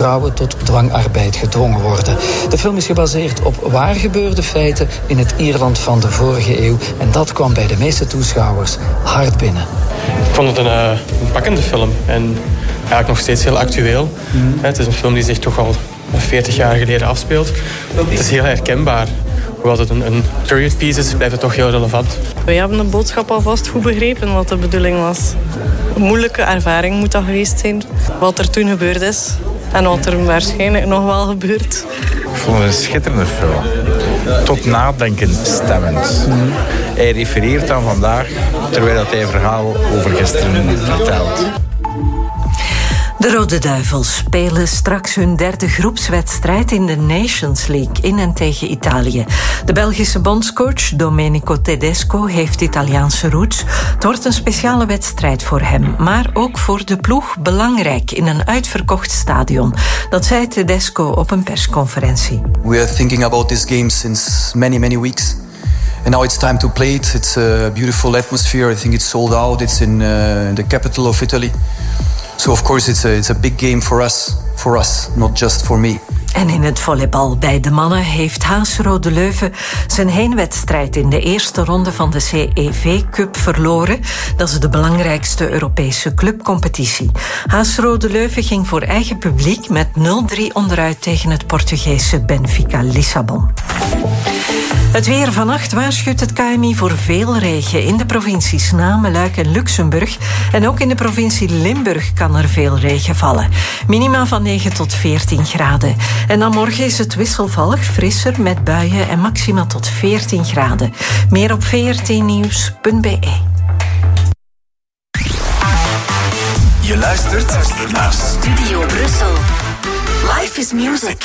vrouwen tot dwangarbeid gedwongen worden. De film is gebaseerd op waar gebeurde feiten in het Ierland van de vorige eeuw. En dat kwam bij de meeste toeschouwers hard binnen. Ik vond het een pakkende film. En eigenlijk nog steeds heel actueel. Het is een film die zich toch al 40 jaar geleden afspeelt. Het is heel herkenbaar. Hoewel het een period piece is, blijft het toch heel relevant. Wij hebben de boodschap alvast goed begrepen wat de bedoeling was. Een moeilijke ervaring moet dat geweest zijn. Wat er toen gebeurd is. En wat er waarschijnlijk nog wel gebeurt. Ik vond het een schitterende film. Tot nadenken stemmend. Hij refereert aan vandaag, terwijl hij het verhaal over gisteren vertelt. De Rode Duivels spelen straks hun derde groepswedstrijd in de Nations League in en tegen Italië. De Belgische bondscoach Domenico Tedesco heeft Italiaanse roots. Het wordt een speciale wedstrijd voor hem, maar ook voor de ploeg belangrijk in een uitverkocht stadion. Dat zei Tedesco op een persconferentie. We are thinking about this game since many weeks. And now it's time to play it. It's a beautiful atmosphere. I think it's sold out. It's in the capital of Italy. So of course it's a big game for us, not just for me. En in het volleybal bij de mannen heeft Haasrode Leuven zijn heenwedstrijd in de eerste ronde van de CEV Cup verloren. Dat is de belangrijkste Europese clubcompetitie. Haasrode Leuven ging voor eigen publiek met 0-3 onderuit tegen het Portugese Benfica Lissabon. Het weer vannacht waarschuwt het KMI voor veel regen in de provincies Namen, Luik en Luxemburg. En ook in de provincie Limburg kan er veel regen vallen. Minima van 9 tot 14 graden. En dan morgen is het wisselvallig, frisser met buien en maxima tot 14 graden. Meer op vrtnieuws.be. Je luistert naar Studio Brussel. Life is music.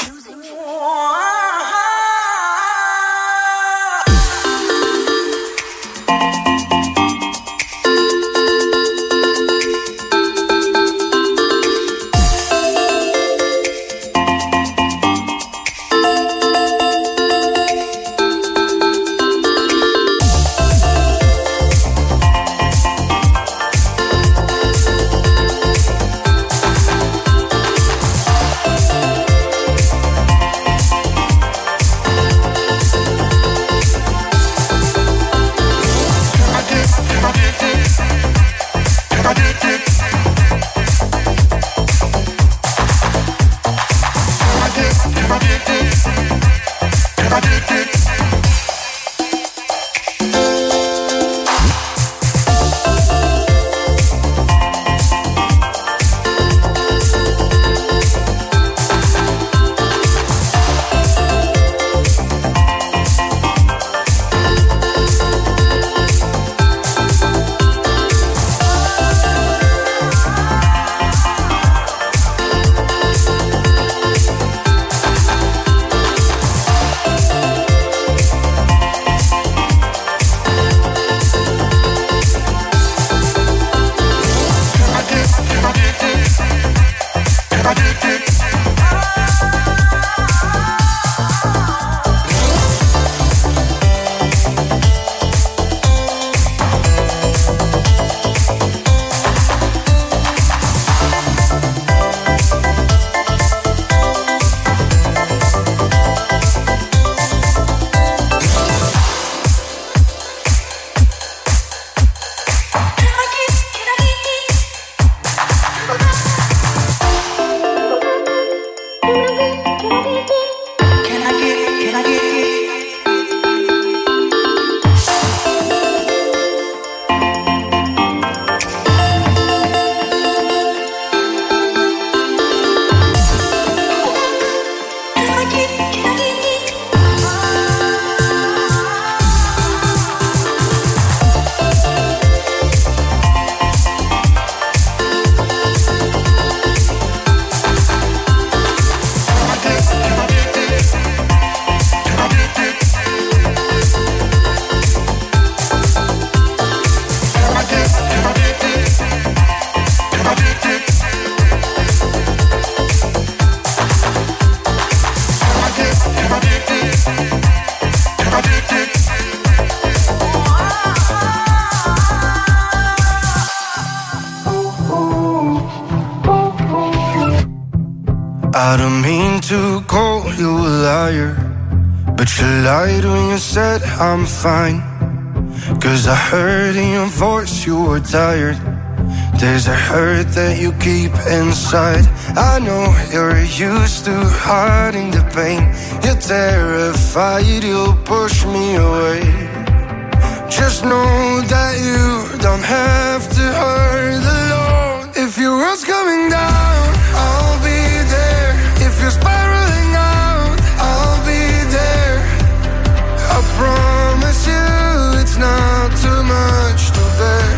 I don't mean to call you a liar, but you lied when you said I'm fine. 'Cause I heard in your voice you were tired. There's a hurt that you keep inside. I know you're used to hiding the pain. You're terrified you'll push me away. Just know that you don't have to hurt alone. If your world's coming down, I'll be there. If you're spiraling out, I'll be there. I promise you it's not too much to bear.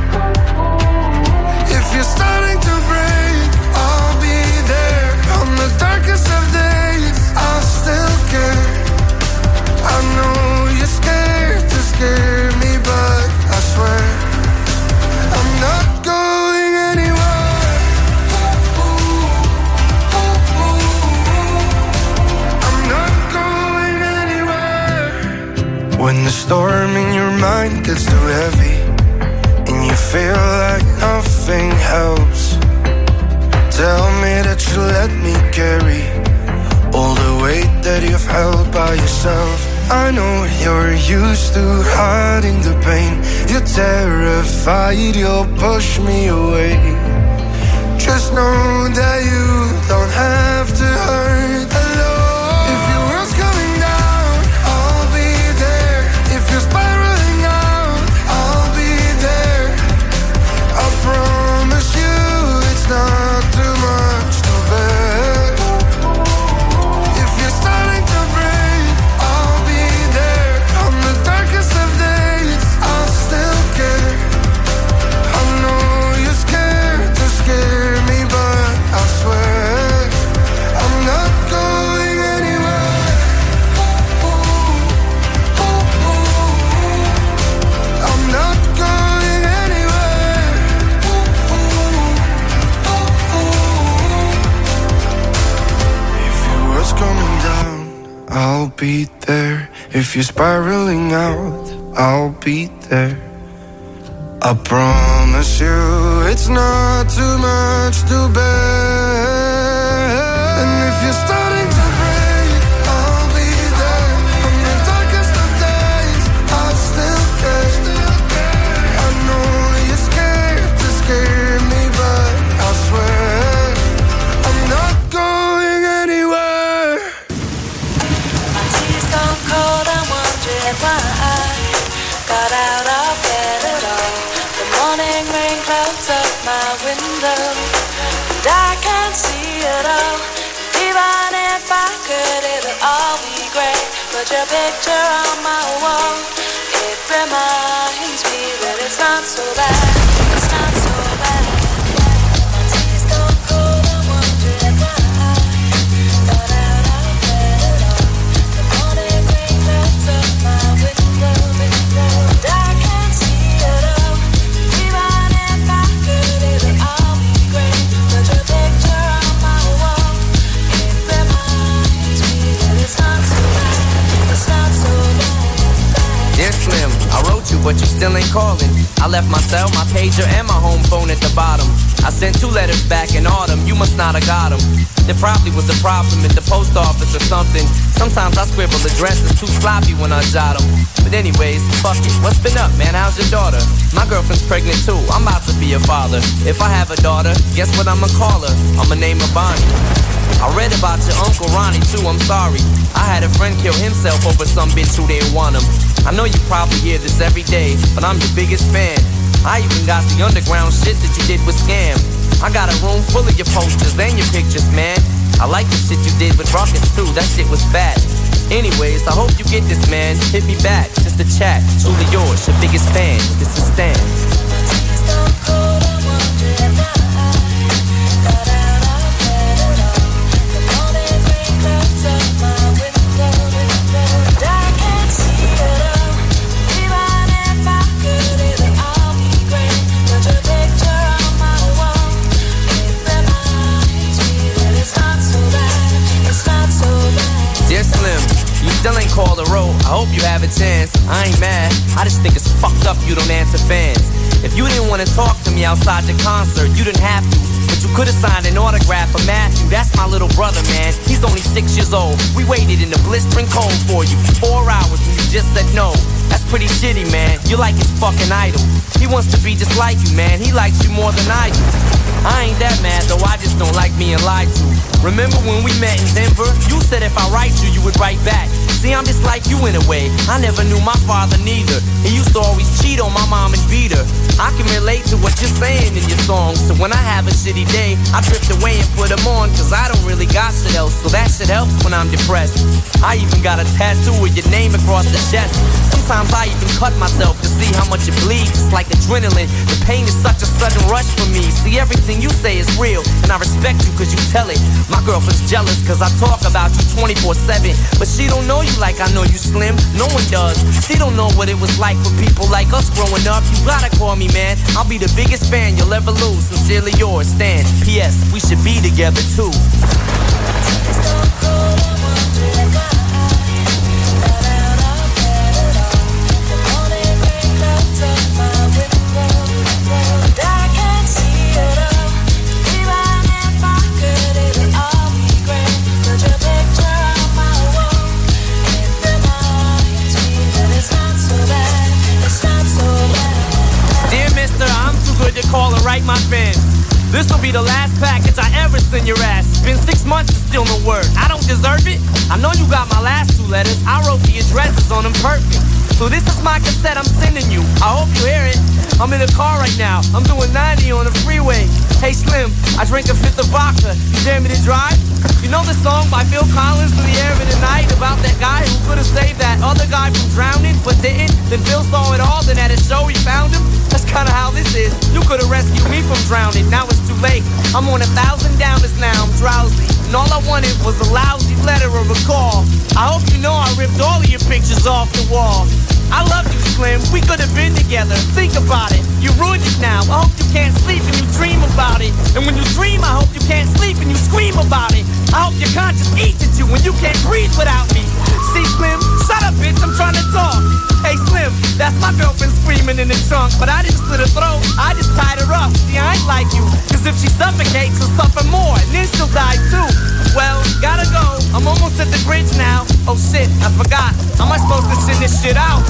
If you're starting to break, I'll be there. On the darkest of days, I'll still care. I know you're scared to scare me, but I swear I'm not going anywhere. I'm not going anywhere. When the storm in your mind gets too heavy and you feel like nothing helps, tell me that you let me carry all the weight that you've held by yourself. I know you're used to hiding the pain. You're terrified you'll push me away. Just know that you don't have to hurt alone. If your world's coming down, I'll be there. If you're spiraling out, I'll be there. I promise you it's not too much to bear. If you're starting to break, I'll be there. On the darkest of days, I'll still care. I know you're scared to scare me, but I swear I'm not going anywhere. I'm not going anywhere. If your world's coming down, I'll be there. If you're spiraling out, I'll be there. I promise you it's not too much to bear. And if you're starting to break, I'll be there. On the darkest of days, I'll still care. I know you're scared to scare me, but I swear I'm not going anywhere. My tea's gone cold, I'm wondering why I got out of bed at all. The morning rain clouds up my window, and I can't see it all. Even if I could, it'll all be great. Put your picture on my wall, it reminds me that it's not so bad. It's not so bad. My tea's gone cold, I'm wondering why I got out of bed at all. The morning rain clouds up my window, and I can't see it all. Even if I could, it'll all be great. Put your picture on my wall, it reminds me that it's not so bad. It's not so bad. Dear Slim, I wrote you, but you still ain't calling. I left my cell, my pager, and my home phone at the bottom. I sent 2 letters back in autumn, you must not have got them. There probably was a problem at the post office or something. Sometimes I scribble addresses too sloppy when I jot them. But anyways, fuck it, what's been up, man? How's your daughter? My girlfriend's pregnant too, I'm about to be a father. If I have a daughter, guess what I'ma call her? I'ma name her Bonnie. I read about your Uncle Ronnie too, I'm sorry. I had a friend kill himself over some bitch who didn't want him. I know you probably hear this every day, but I'm your biggest fan. I even got the underground shit that you did with Scam. I got a room full of your posters and your pictures, man. I like the shit you did with Ruckus too, that shit was fat. Anyways, I hope you get this, man. Hit me back, just a chat. Truly yours, your biggest fan. This is Stan. Dear Slim, you still ain't called a roll. I hope you have a chance. I ain't mad. I just think it's fucked up you don't answer fans. If you didn't want to talk to me outside your concert, you didn't have to. But you could've signed an autograph for Matthew. That's my little brother, man. He's only 6 years old. We waited in the blistering cold for you for 4 hours and you just said no. That's pretty shitty, man. You're like his fucking idol. He wants to be just like you, man. He likes you more than I do. I ain't that mad, though. I just don't like being lied to. Remember when we met in Denver? You said if I write you, you would write back. See, I'm just like you in a way. I never knew my father neither. He used to always cheat on my mom and beat her. I can relate to what you're saying in your songs. So when I have a shitty day, I drift away and put them on. Cause I don't really got shit else. So that shit helps when I'm depressed. I even got a tattoo with your name across the chest. Sometimes I even cut myself to see how much it bleeds. It's like adrenaline. The pain is such a sudden rush for me. See, everything you say is real, and I respect you cause you tell it. My girlfriend's jealous cause I talk about you 24/7. But she don't know you like I know you, Slim. No one does. She don't know what it was like for people like us growing up. You gotta call me, man. I'll be the biggest fan you'll ever lose. Sincerely yours, Stan. P.S. We should be together too. To call and write my fans. This'll be the last package I ever send your ass. It's been 6 months and still no word. I don't deserve it. I know you got my last 2 letters. I wrote the addresses on them perfect. So this is my cassette I'm sending you. I hope you hear it. I'm in a car right now. I'm doing 90 on the freeway. Hey Slim, I drink a 5th of vodka. You dare me to drive? You know the song by Phil Collins, In the Air of the Night, about that guy who could have saved that other guy from drowning but didn't? Then Phil saw it all, then at a show he found him. That's kinda how this is. You could've rescued me from drowning. Now it's too late. I'm on 1,000 downers now. I'm drowsy. And all I wanted was a lousy letter or a call. I hope you know I ripped all of your pictures off the wall. I love you, Slim. We could have been together. Think about it. You ruined it now. I hope you can't sleep and you dream about it. And when you dream, I hope you can't sleep and you scream about it. I hope your conscience eats at you when you can't breathe without me. See, Slim? Shut up, bitch. I'm trying to talk. Hey, Slim. That's my girlfriend screaming in the trunk. But I didn't slit her throat. I just tied her up. See, I ain't like you. Cause if she suffocates, she'll suffer more. And then she'll die too. Well, gotta go. I'm almost at the bridge now. Oh shit, I forgot. How am I supposed to send this shit out?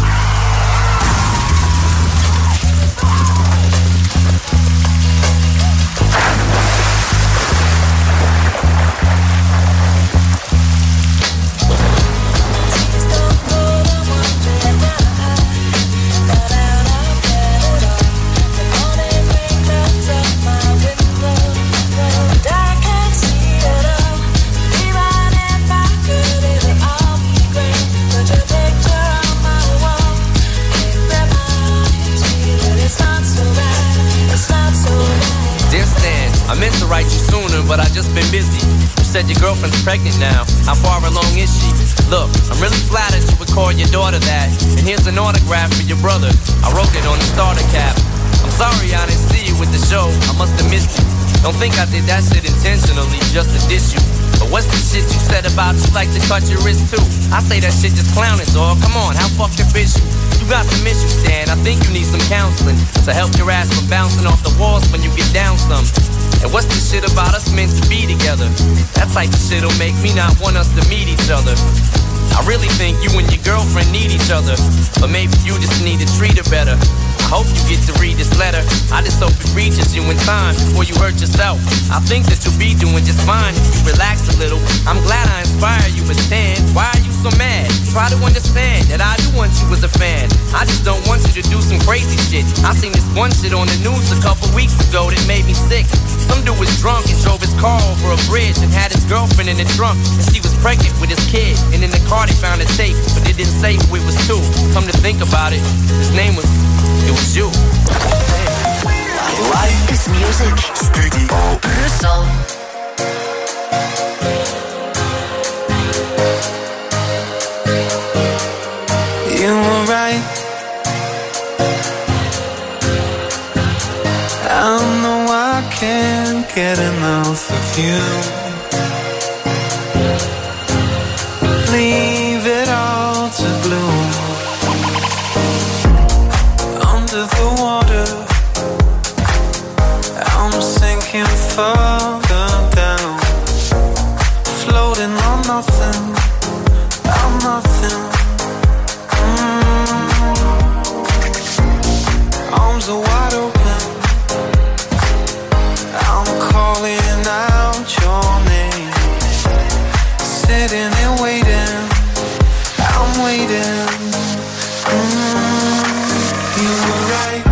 I meant to write you sooner, but I just been busy. You said your girlfriend's pregnant now. How far along is she? Look, I'm really flattered you would call your daughter that. And here's an autograph for your brother. I wrote it on the starter cap. I'm sorry I didn't see you with the show. I must have missed you. Don't think I did that shit intentionally just to diss you. But what's the shit you said about you like to cut your wrist too? I say that shit just clowning, dog. Come on, how fucked up is you? You got some issues, Stan. I think you need some counseling to help your ass from bouncing off the walls when you get down some. And what's the shit about us meant to be together? That type of shit'll make me not want us to meet each other. I really think you and your girlfriend need each other, but maybe you just need to treat her better. I hope you get to read this letter. I just hope it reaches you in time before you hurt yourself. I think that you'll be doing just fine if you relax a little. I'm glad I inspire you, but Stan, why are you so mad? Try to understand that I do want you as a fan. I just don't want you to do some crazy shit. I seen this one shit on the news a couple weeks ago that made me sick. Some dude was drunk and drove his car over a bridge and had his girlfriend in the trunk, and she was pregnant with his kid. And in the car they found a tape, but they didn't say who it was to. Come to think about it, his name was, it was you. Life is music. Studio Brussel. You were right. I know I can't get enough of you. Leave it all to bloom. Under the water, I'm sinking far. sitting and waiting. I'm waiting. You were right.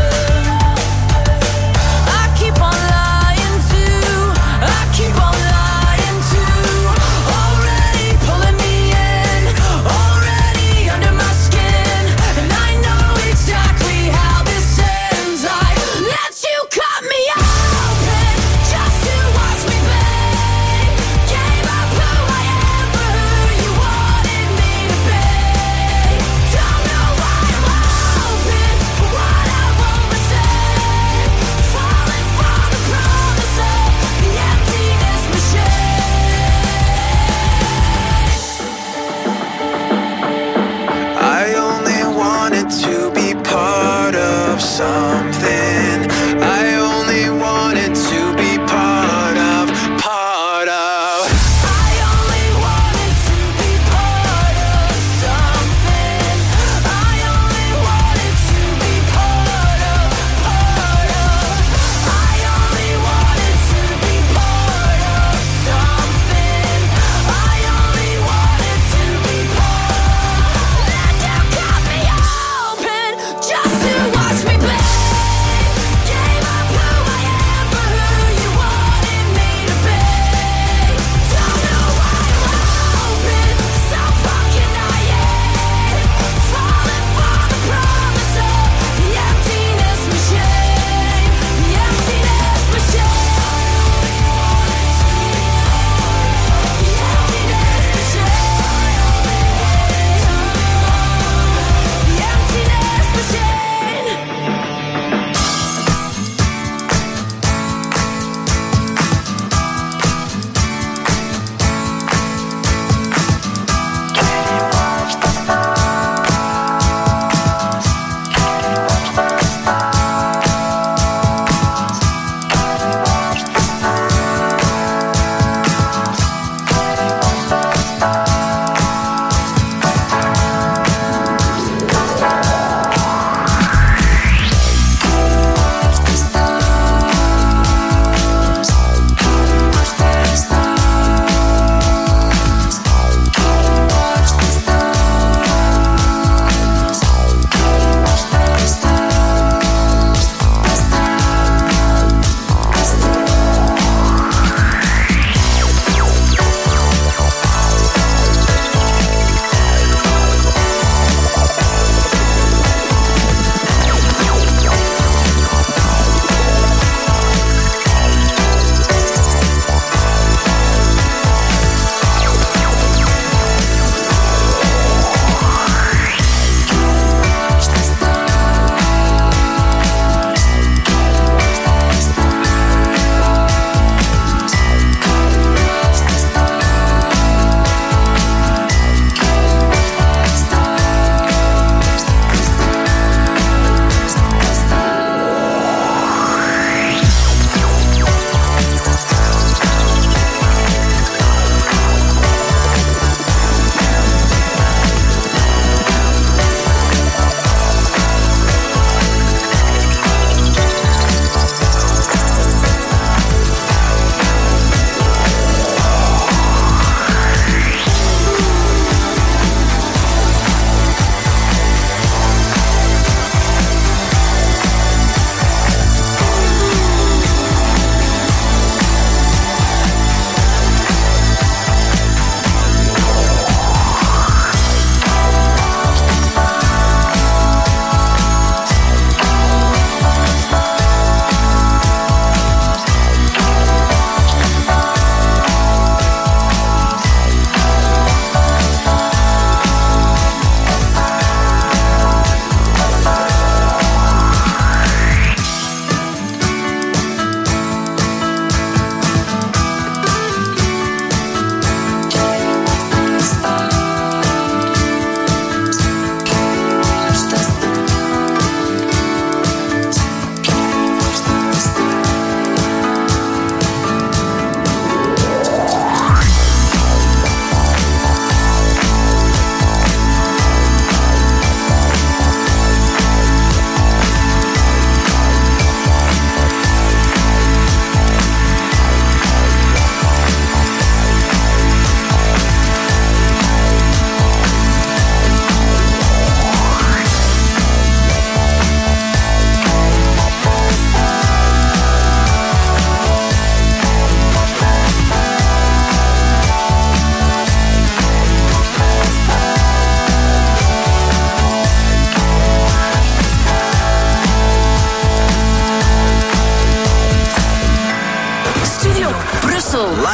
Keep on lying.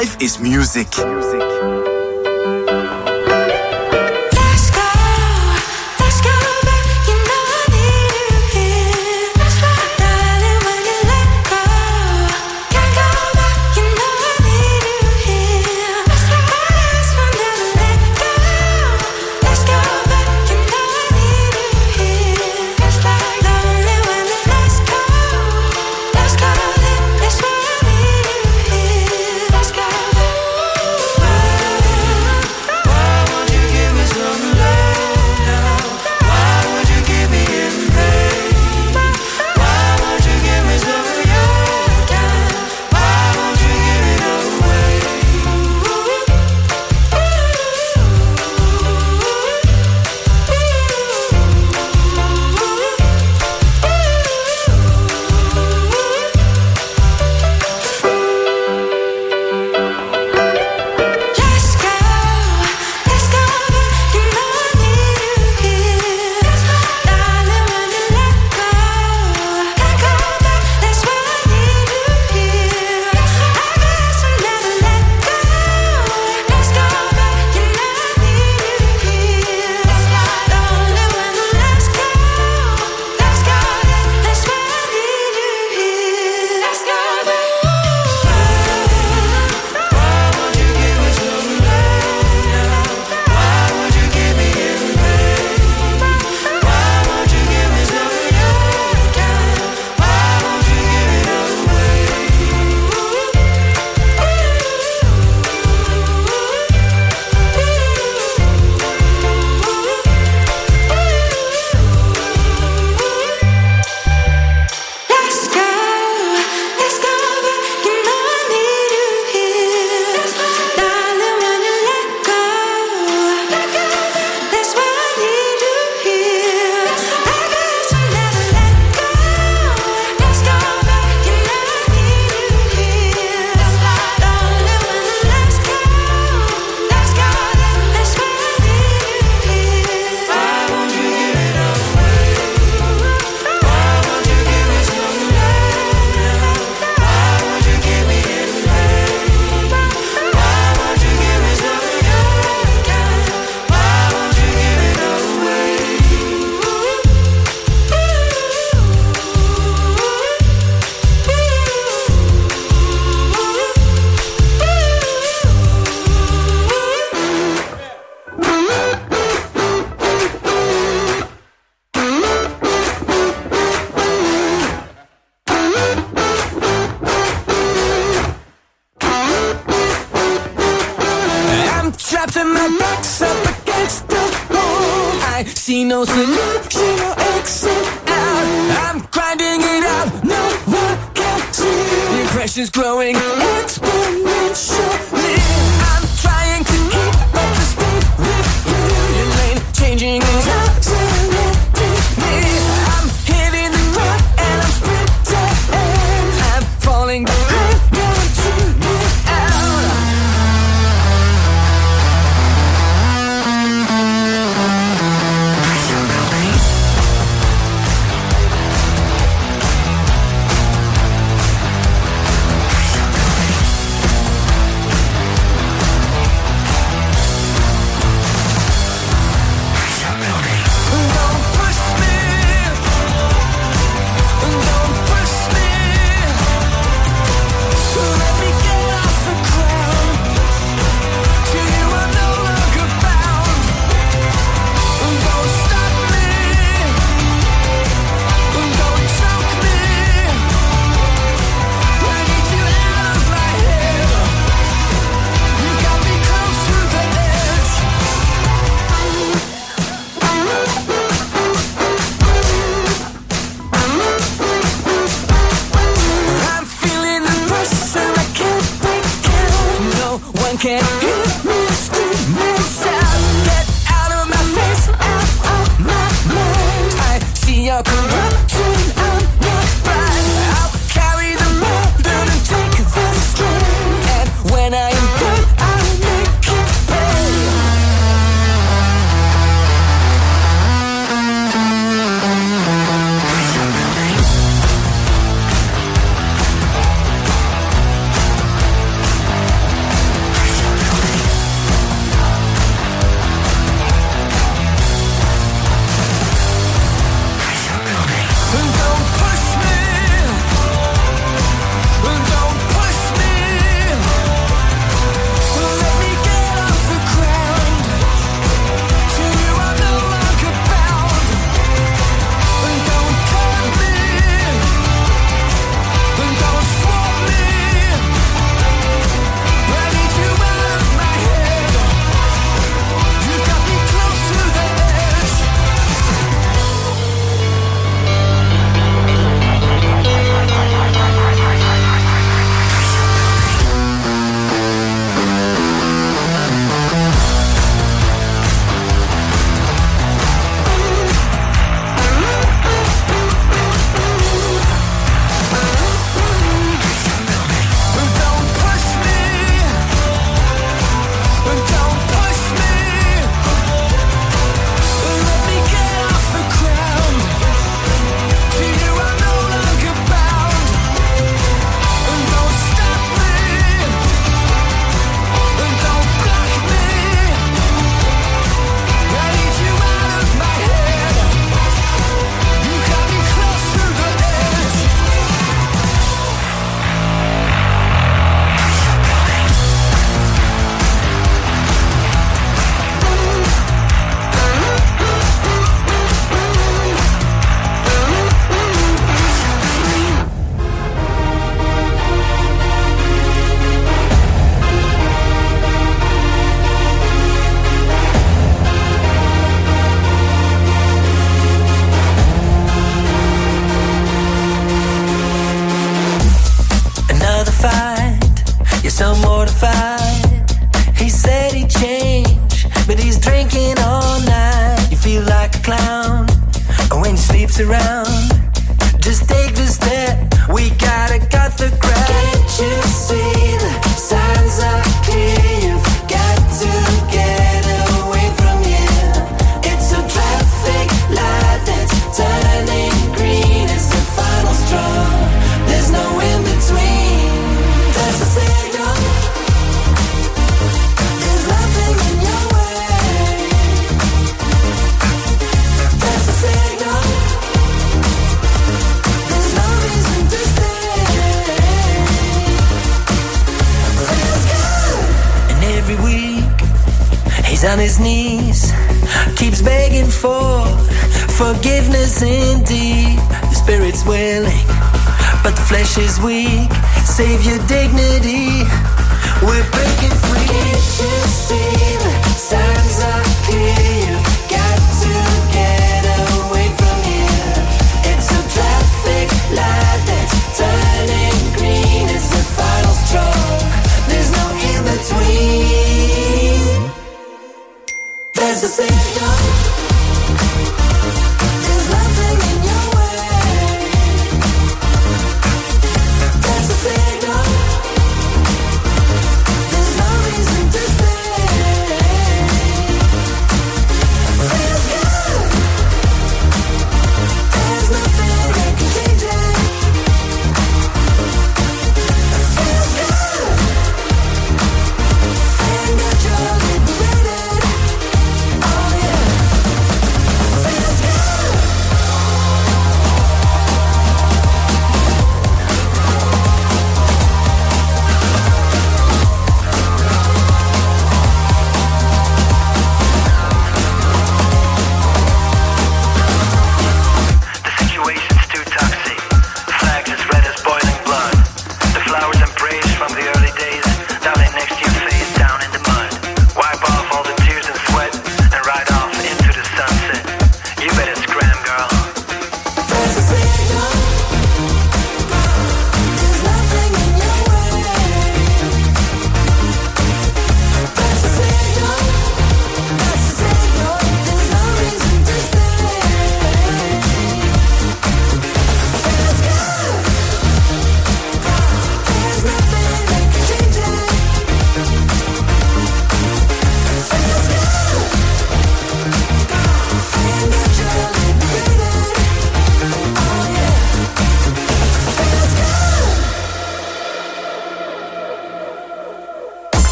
Life is music. See no solution or exit out. I'm grinding it out, no one can see. The impression's growing exponentially. I'm trying to keep up the speed with you. Your lane changing is accelerating me. I'm hitting the ground and I'm sprinting. I'm falling behind, going to me out. drinking all night. You feel like a clown when your sleep's around. Just take the step, we gotta cut the crowd. Can't you see the signs are clear? You've got to get away from here. It's a traffic light that's turning green. It's the final straw, there's no in between. That's a signal, there's nothing in your way. That's a signal, there's no reason to stay. Feels good. And every week he's on his knees, keeps begging for forgiveness indeed. The spirit's willing, but the flesh is weak. Save your dignity, we're breaking free. Can't you see the signs are clear? You've got to get away from here. It's a traffic light that's turning green. It's the final straw, there's no in between. There's a signal, there's nothing in your way. There's a signal, there's no reason to stay. Feels good, there's nothing that can change it. Feels good, feeling that you're liberated. Oh yeah, feels good.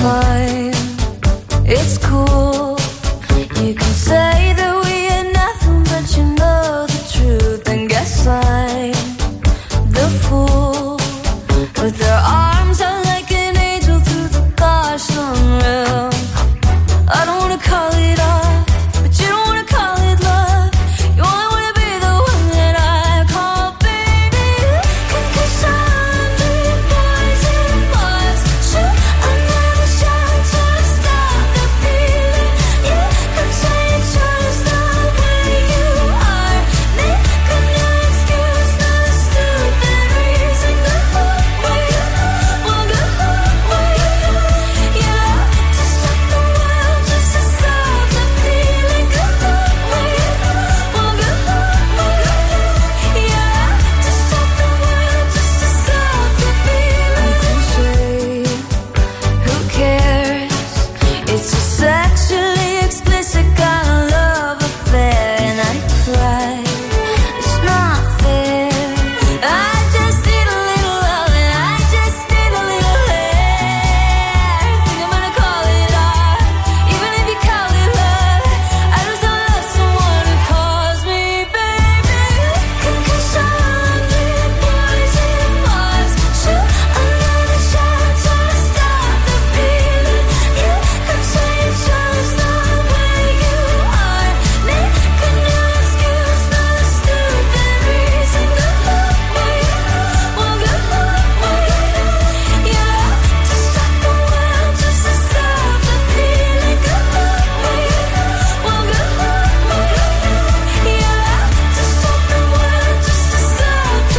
fine. It's cool. You can say that we are nothing, but you know the truth. And guess I'm the fool with their arms out like an angel through the car sunroof. I don't wanna call it off, but you don't wanna call it love. You only wanna be the one that I call baby. Can kiss 100 boys in Mars. Shoot another shot to stop the feeling. You could say it's just the way you are. Making no excuse, no stupid reason. Go away, well go away. Yeah, to stop the world, just to stop the feeling. Go away, well go away. Yeah, to stop the world, just to stop the feeling. Cliche, who cares? It's a sexually explicit kind of love affair, and I cry. It's not fair. I just need a little love, and I just need a little hair. Think I'm gonna call it art, even if you call it love. I just don't love someone who calls me baby. Can kiss 100 boys in Mars. Shoot another shot to stop the feeling. You could say it's just the way you are. Making no excuse, no stupid reason. Go away, well go away. Yeah, to stop the world, just to stop the feeling. Go away, well go away. Yeah, to stop the world, just to stop the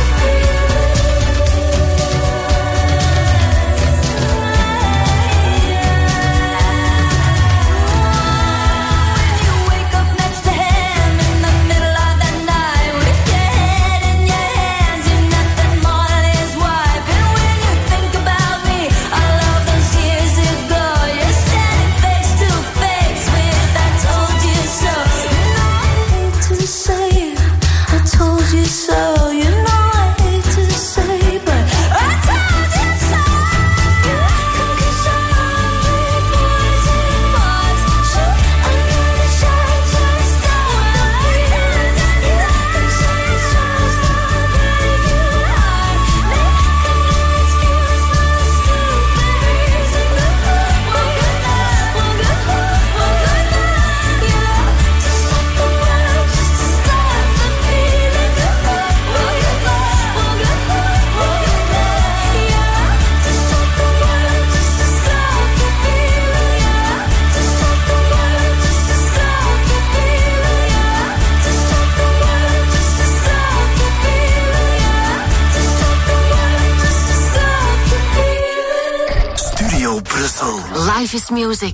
feeling. You wake up next to him in the middle of the night with your head in your hands, you're nothing more than his wife. And when you think about me, all of those years ago, you're standing face to face with I told you so. You know I hate to say it, I told you so. You know I hate to say, but I told you so. You can kiss 100 boys in Mars. Shoot another shot to stop the feeling. You can say it's just the way you are. Making no excuse, no stupid reason. Go away, well go away. Yeah, to stop the world, just to stop the feeling. Go away, well go away. Yeah, to stop the world, just to stop the feeling. Yeah, to stop the world, just to stop the feeling. Yeah, to stop the world, just to stop the feeling. Yeah, to stop the world, just to stop the feeling. Studio Brussel. Life is music.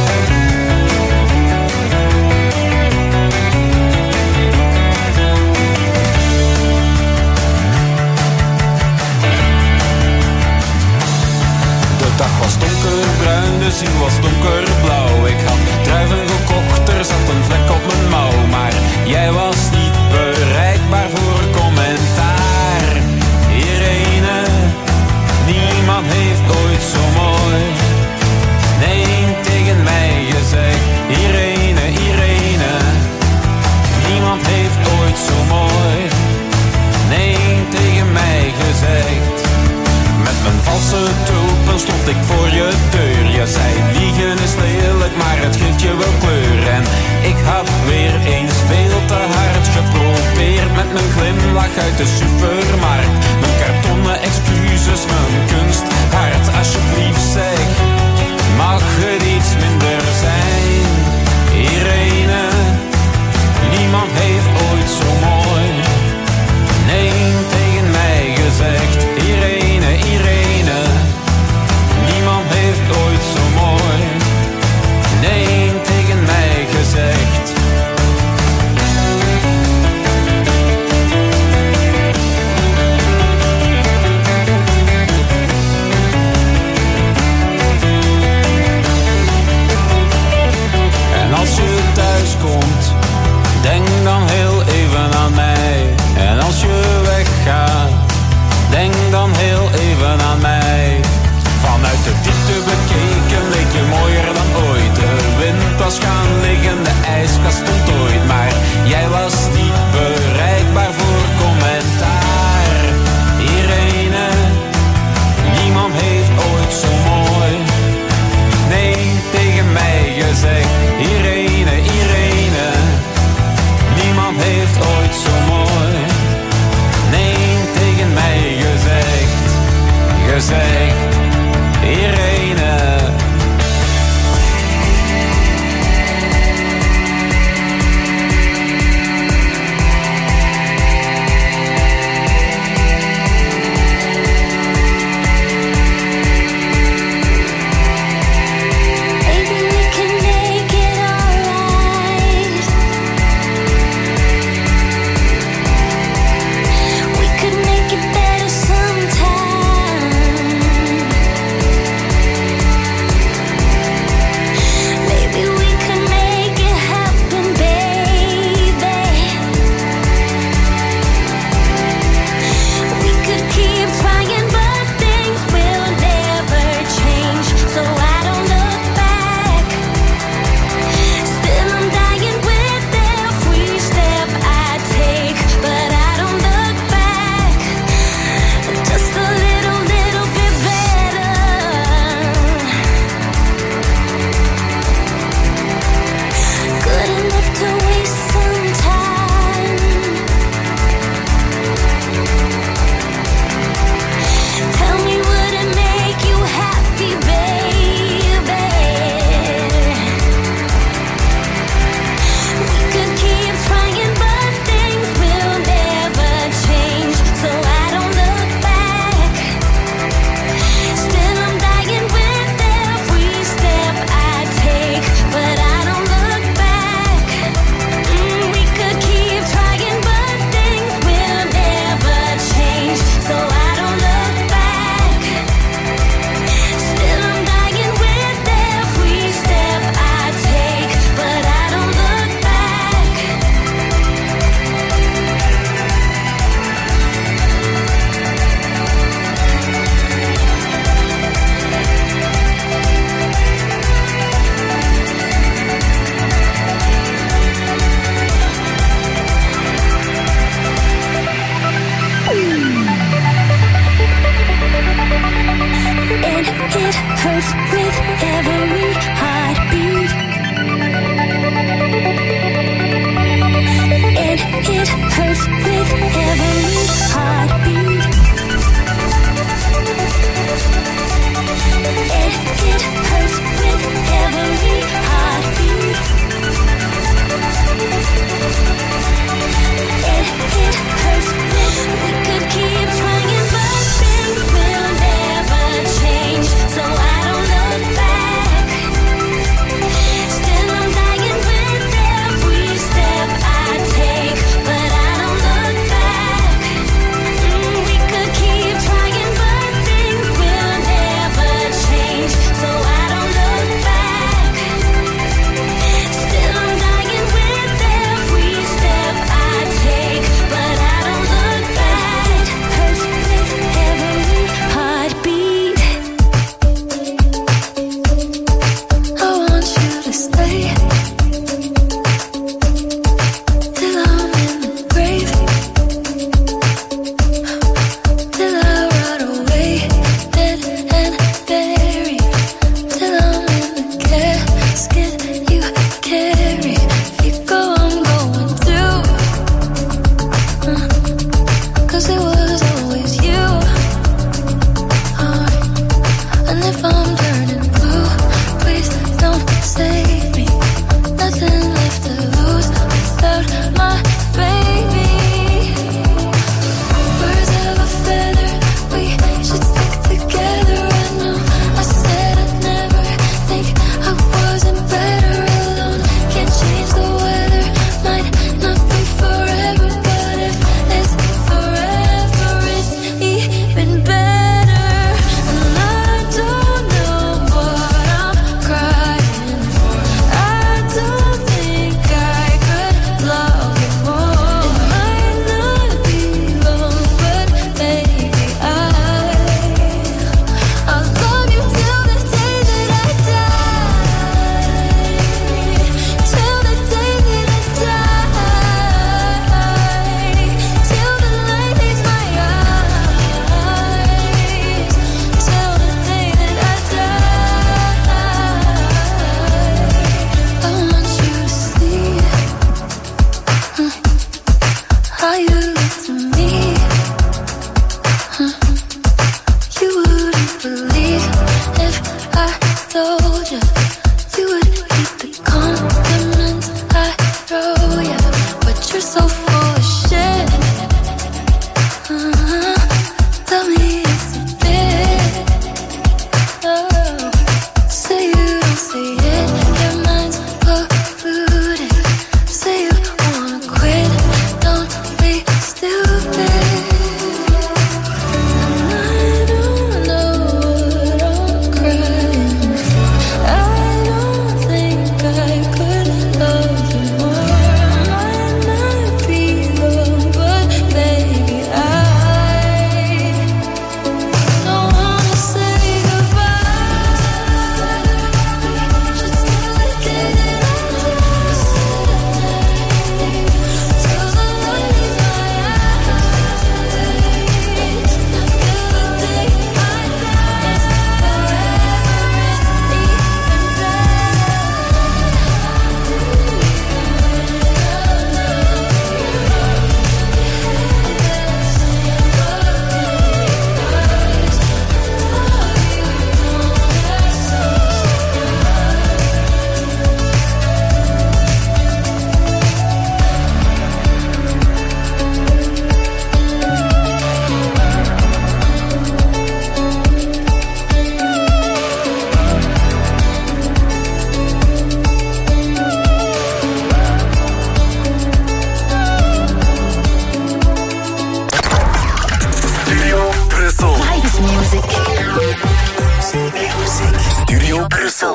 De dag was donkerbruin, de ziel was donkerblauw. Ik had druiven gekocht, er zat een vlek op mijn mouw. Maar jij was niet bereikbaar voor commentaar. Irene, niemand heeft ooit zo mooi nee tegen mij gezegd. Irene, Irene, niemand heeft ooit zo mooi nee tegen mij gezegd. Met mijn valse tulpen stond ik voor je deur. Je zei liegen is lelijk, maar het geeft je wel kleur. En ik had weer eens veel te hard geprobeerd. Met mijn glimlach uit de supermarkt. Mijn kartonnen excuses, mijn kunst hard. Alsjeblieft zeg, mag het iets minder zijn? Irene, niemand heeft ooit zo mooi nee tegen mij gezegd. Irene, Irene, niemand heeft ooit zo mooi nee tegen mij gezegd. hurts with every heartbeat. And it hurts with every heartbeat. And it hurts with every heartbeat. And it hurts with, we could keep trying but things will never change, so I don't look back. Still I'm dying with every step I take, but I don't look back. We could keep trying but things will never change, so I don't look back. Still I'm dying with every step I take, but I don't look back. Hurts with every heartbeat. I want you to stay till I'm in the grave, till I rot away, dead and buried, till I'm in the casket you carry. If you go, I'm going through, 'cause it was always you. And if I'm turning blue, please don't save me. Nothing left to lose without my baby. Birds of a feather, we should stick together. I know I said I'd never think I wasn't better alone. Can't change the weather, might not be forever, but if it's forever, it's even better. And I don't know what I'm crying for. I don't think I could love you more. It might not be long, but baby, I'll love you till the day that I die. Till the day that I die. Till the light leaves my eyes. Till the day that I die. I want you to see how you look to me. You wouldn't believe if I told you. You would hate the compliments I throw ya, but you're so full of shit. Tell me it's a bit. Say you don't say it, your mind's polluted. Say you wanna quit, don't be stupid. And I don't know what I'm crying for. I don't think I could love you more. Might not be long, but baby, I don't wanna say goodbye. We should stay together till the light leaves my eyes. Till the day I die. It's Studio Brussel.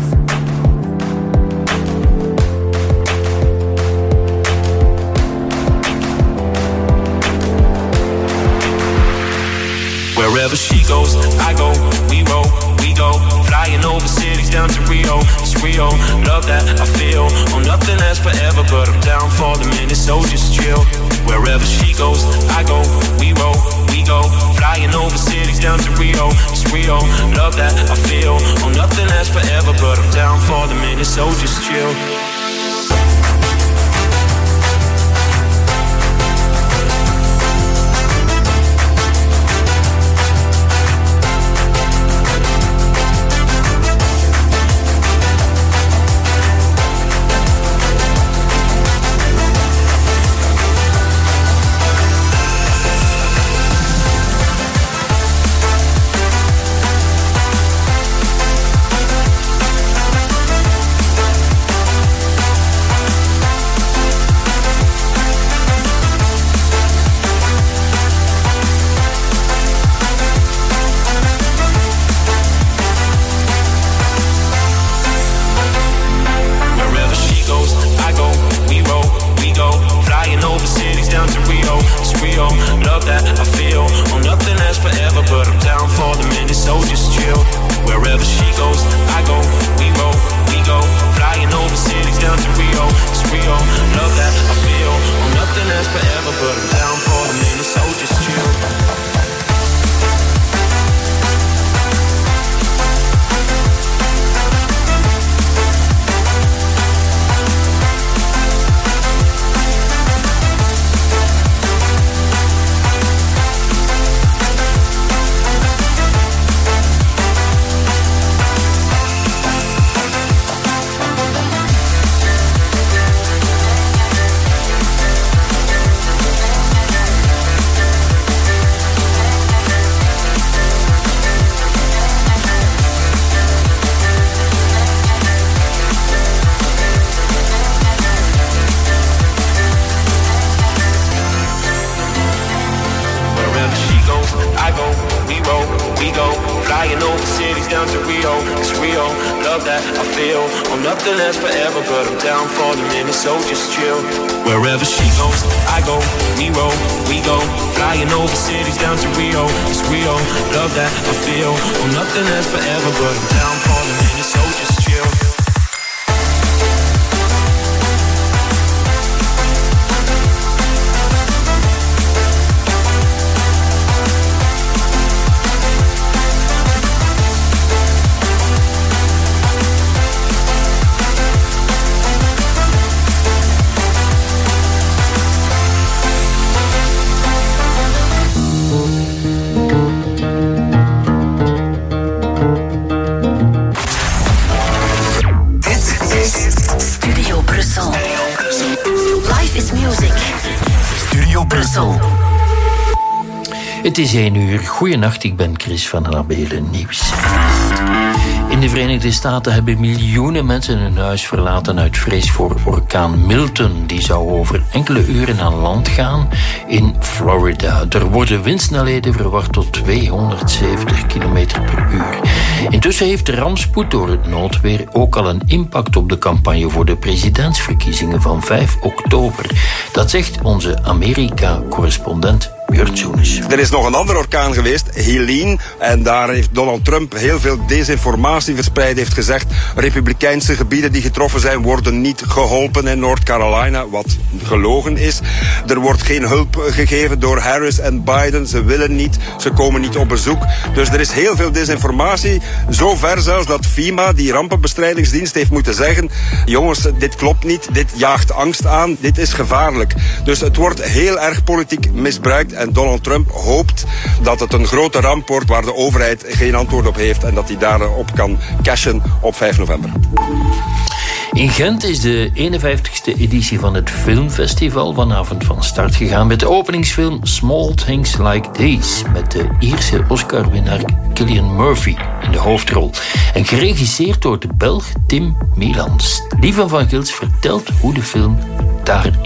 Wherever she goes, I go, we roll, we go. Flying over cities down to Rio, it's Rio. Love that I feel, oh nothing lasts forever, but I'm down for the minute, so just chill. Wherever she goes, I go, we roll, we go. Flying over cities down to Rio, it's real. Love that I feel. Oh, nothing lasts forever, but I'm down for the minute, so just chill. Het is 1 uur. Goeienacht, ik ben Chris van den Abelen. Nieuws. In de Verenigde Staten hebben miljoenen mensen hun huis verlaten uit vrees voor orkaan Milton. Die zou over enkele uren aan land gaan in Florida. Er worden windsnelheden verwacht tot 270 km per uur. Intussen heeft de rampspoed door het noodweer ook al een impact op de campagne voor de presidentsverkiezingen van 5 oktober. Dat zegt onze Amerika-correspondent Björn Jones. Er is nog een andere orkaan geweest, Helene. En daar heeft Donald Trump heel veel desinformatie verspreid. Heeft gezegd, republikeinse gebieden die getroffen zijn worden niet geholpen in North Carolina. Wat gelogen is. Er wordt geen hulp gegeven door Harris en Biden. Ze willen niet, ze komen niet op bezoek. Dus er is heel veel desinformatie. Zover zelfs dat FEMA, die rampenbestrijdingsdienst, heeft moeten zeggen, jongens, dit klopt niet. Dit jaagt angst aan. Dit is gevaarlijk. Dus het wordt heel erg politiek misbruikt. En Donald Trump hoopt dat het een grote ramp wordt waar de overheid geen antwoord op heeft en dat hij daarop kan cashen op 5 november. In Gent is de 51ste editie van het filmfestival vanavond van start gegaan met de openingsfilm Small Things Like These met de Ierse Oscar-winnaar Cillian Murphy in de hoofdrol. En geregisseerd door de Belg Tim Milans. Lieven van Gils vertelt hoe de film daarin